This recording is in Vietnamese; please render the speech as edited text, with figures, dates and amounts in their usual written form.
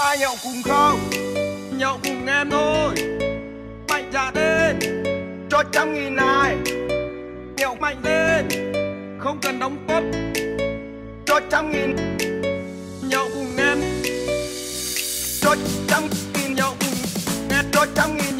Ai nhậu cùng không? Nhậu cùng em thôi. Mạnh dạn lên, cho 100.000 này. Nhậu mạnh lên, không cần đóng góp, cho 100.000. Nhậu cùng em, cho 100.000. Nhậu cùng em, cho 100.000.